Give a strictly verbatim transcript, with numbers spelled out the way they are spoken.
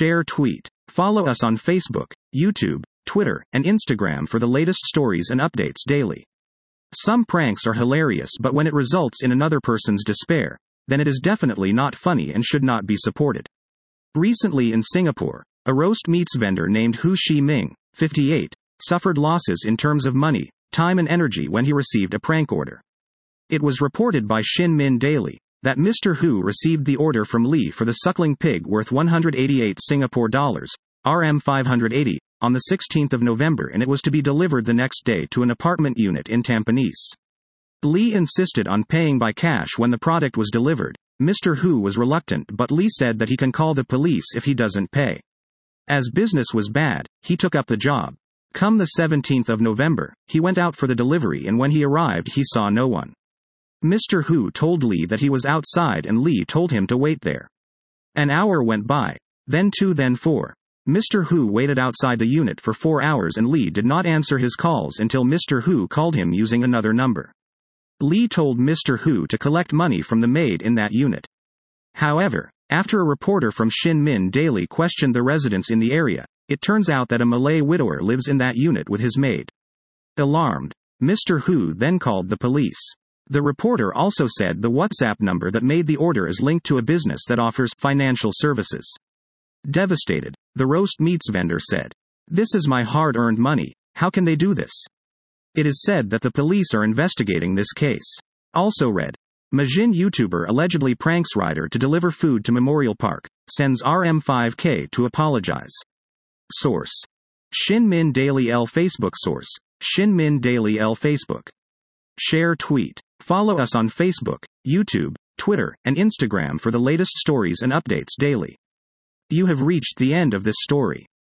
Share tweet. Follow us on Facebook, YouTube, Twitter, and Instagram for the latest stories and updates daily. Some pranks are hilarious, but when it results in another person's despair, then it is definitely not funny and should not be supported. Recently in Singapore, a roast meats vendor named Hu Shi Ming, fifty-eight, suffered losses in terms of money, time and energy when he received a prank order. It was reported by Shin Min Daily that Mister Hu received the order from Lee for the suckling pig worth one hundred eighty-eight Singapore dollars, R M five hundred eighty, on the sixteenth of November, and it was to be delivered the next day to an apartment unit in Tampines. Lee insisted on paying by cash when the product was delivered. Mister Hu was reluctant, but Lee said that he can call the police if he doesn't pay. As business was bad, he took up the job. Come the seventeenth of November, he went out for the delivery, and when he arrived he saw no one. Mister Hu told Lee that he was outside, and Lee told him to wait there. An hour went by, then two, then four. Mister Hu waited outside the unit for four hours and Lee did not answer his calls until Mister Hu called him using another number. Lee told Mister Hu to collect money from the maid in that unit. However, after a reporter from Shin Min Daily questioned the residents in the area, it turns out that a Malay widower lives in that unit with his maid. Alarmed, Mister Hu then called the police. The reporter also said the WhatsApp number that made the order is linked to a business that offers financial services. Devastated, the roast meats vendor said, "This is my hard-earned money, how can they do this?" It is said that the police are investigating this case. Also read, Majin YouTuber allegedly pranks rider to deliver food to Memorial Park, sends R M five K to apologize. Source: Shin Min Daily L Facebook. Source: Shin Min Daily L Facebook. Share tweet. Follow us on Facebook, YouTube, Twitter, and Instagram for the latest stories and updates daily. You have reached the end of this story.